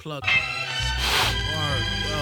plug. Word, yo.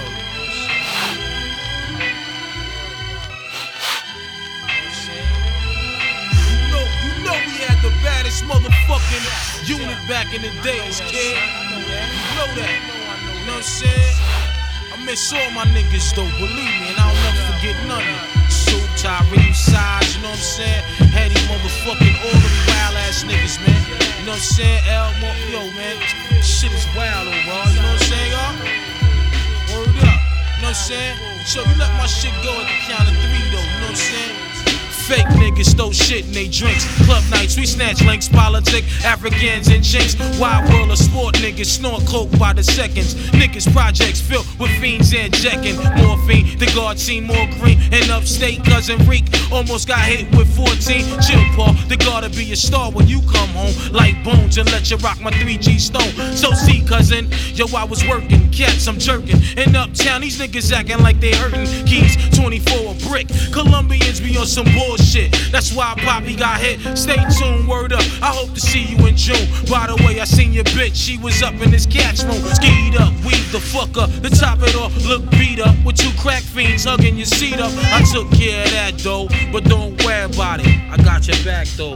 You know we had the baddest motherfucking unit back in the days, kid. You know that. You know what I'm saying? I miss all my niggas though, believe me, and I'll never forget none of it. Soup, Tyree, Size, you know what I'm saying? Heady motherfucking all them wild ass niggas, man. You know what I'm saying? Yo, man, shit is wild overall, you know what I'm saying, y'all? Word up, you know what I'm saying? So you let my shit go at the count of 3 though, you know what I'm saying? Fake niggas throw shit in they drinks. Club nights, we snatch links, politic, Africans and jinx. Wild world of sport niggas snort coke by the seconds. Niggas projects filled with fiends injecting morphine. The guard seen more green in upstate. Cousin Reek almost got hit with 14. Chill, Paul, the guard to be a star when you come home. Like bones and let you rock my 3G stone. So see, cousin, yo, I was working, cats, I'm jerking. In uptown, these niggas acting like they hurting. Keys, 24 a brick. Colombians be on some bullshit. That's why Poppy got hit. Stay tuned, word up. I hope to see you in June. By the way, I seen your bitch. She was up in this cat's room. Skied up, weed the fuck up. To top it off, look beat up. With 2 crack fiends hugging your seat up. I took care of that though, but don't worry about it. I got your back though.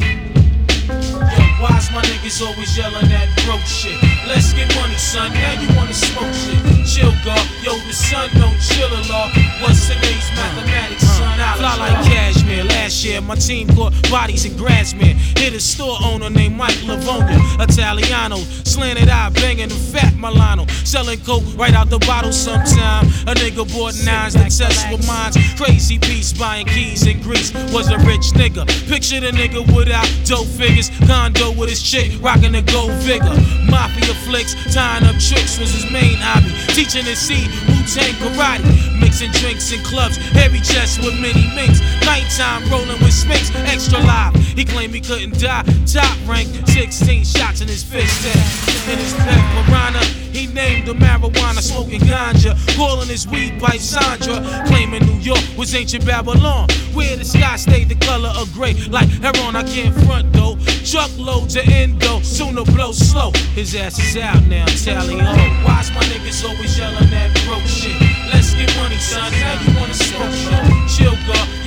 Yo, why's my niggas always yelling that broke shit? Let's get money, son. Now you wanna smoke shit. Chill, God. Yo, the sun don't chill a lot. What's today's mathematics, son? Fly like cashmere. Last year, my team caught bodies in Grassmere. Hit a store owner named Mike Lavonia, Italiano, slanted eye, banging the fat Milano, selling coke right out the bottle sometime. A nigga bought 9s to test with mines. Crazy piece, buying keys in Greece. Was a rich nigga. Picture the nigga without dope figures. Condo with his chick, rocking a gold figure. Mafia flicks, tying up tricks was his main hobby. Teaching his seed, Wu-Tang karate. Mixing drinks in clubs, heavy chest with many minks. Nighttime rolling with Smicks, extra live. He claimed he couldn't die. Top rank, 16 shots in his fist. In his pet piranha, he named the marijuana, smoking ganja, calling his weed pipe Sandra. Claiming New York was ancient Babylon, where the sky stayed the color of gray. Like heroin, I can't front though. Truckloads of endo, sooner blow slow. His ass is out now, tally ho. Why's my niggas always yelling that broke shit? Let's get money, son. Now you wanna smoke shit? Chill, God.